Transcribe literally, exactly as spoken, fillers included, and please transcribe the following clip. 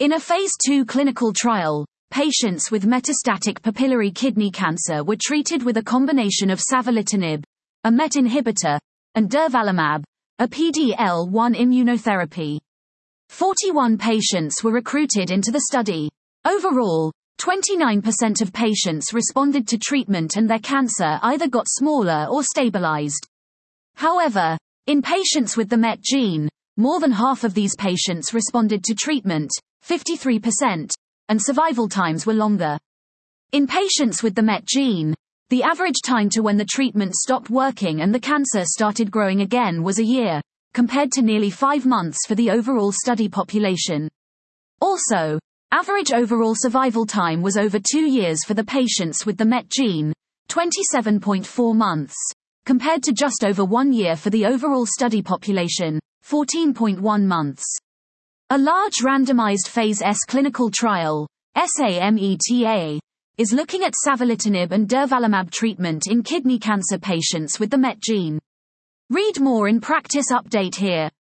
In a phase two clinical trial, patients with metastatic papillary kidney cancer were treated with a combination of savolitinib, a M E T inhibitor, and durvalumab, a P D L one immunotherapy. forty-one patients were recruited into the study. Overall, twenty-nine percent of patients responded to treatment and their cancer either got smaller or stabilized. However, in patients with the M E T gene, more than half of these patients responded to treatment, fifty-three percent, and survival times were longer. In patients with the M E T gene, the average time to when the treatment stopped working and the cancer started growing again was a year, compared to nearly five months for the overall study population. Also, average overall survival time was over two years for the patients with the M E T gene, twenty-seven point four months, compared to just over one year for the overall study population, fourteen point one months. A large randomized Phase S clinical trial, SAMETA, is looking at savolitinib and durvalumab treatment in kidney cancer patients with the M E T gene. Read more in Practice Update here.